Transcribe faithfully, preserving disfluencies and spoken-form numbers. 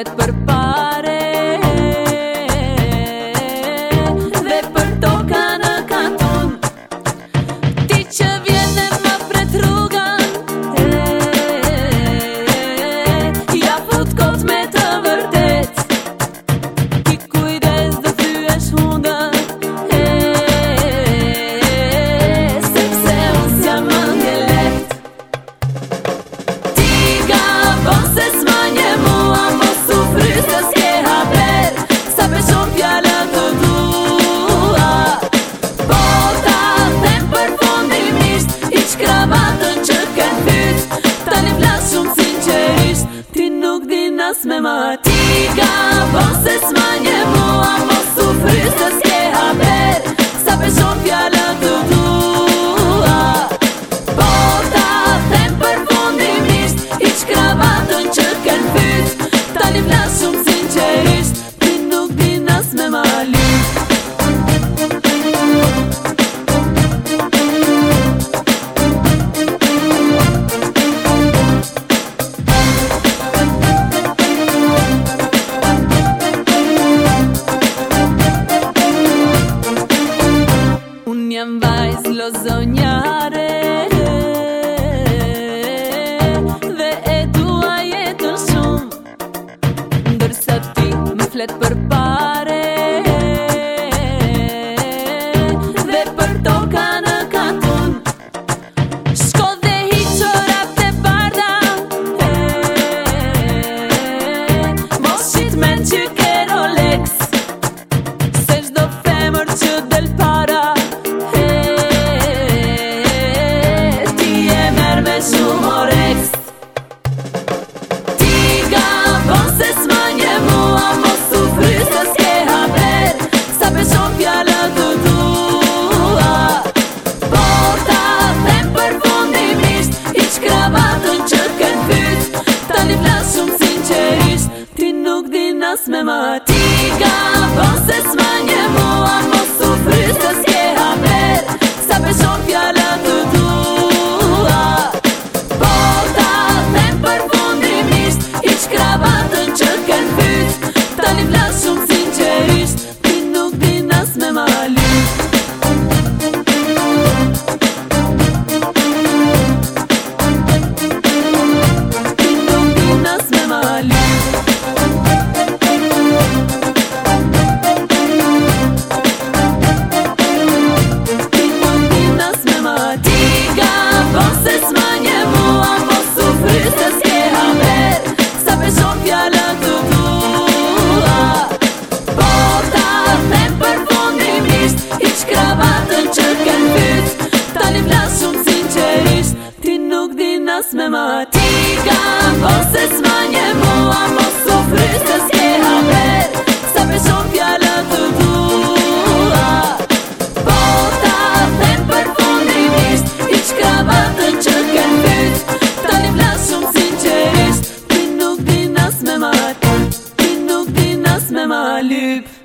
flet për pare dhe për toka në kanton. Ti që vjen e më pret rrugan, ja fut kot me të vërtet. Ki kujdes dhe thyesh hundën, sepse unë s'jam ëndje lehtë. Ti gabon se s'manje mua, mos u fry se s'ke haber, sa peshon fjallët të tua. Po ta them përfundimisht, iq kravatën që ken fyt, tani flas shumë sinqerisht, ti nuk din as me ma. Ti gabon se s'manje mua, mos u fry se s'ke haber, sa peshon fjallët të tua. Po ta them përfundimisht, iq kravatën që ken fyt, tani flas shumë sinqerisht, ti nuk din as me ma lyp. Unë jam vajz lozonjare dhe e dua jetën shumë, ndërsa ti më flet për pare dhe për toka në kanton. Shko dhe hiq çorapt e bardha, mos shit men që ke Rolex, se çdo femër që del para, ti e merr me shumë Orex. Ti gabon se s'manje mua, mos u fry se s'ke haber, sa peshon fjallët të tua. Po ta them përfundimisht, iq kravatën që ken fyt, tani flas shumë sinqerisht, ti nuk din as me ma. Ti gabon se s'manje mua, mos u fry se s'ke haber, sa peshon fjallët të tua. Po ta them përfundimisht, iq kravatën që ken fyt, tani flas shumë sinqerisht, ti nuk din as me ma lyp. Ti nuk din as me ma lyp. Ti nuk din as me ma. Ti gabon se s'manje mua, mos u fry se s'ke haber, sa peshon fjallët të tua. Po ta them përfundimisht, iq kravatën që ken fyt, tani flas shumë sinqerisht, ti nuk din as me ma. Ti gabon se s'manje mua, mos u fry se s'ke haber, sa peshon fjallët të tua. Po ta them përfundimisht, iq kravatën që ken fyt, tani flas shumë sinqerisht, ti nuk din as me ma. Ti nuk din as me ma lyp.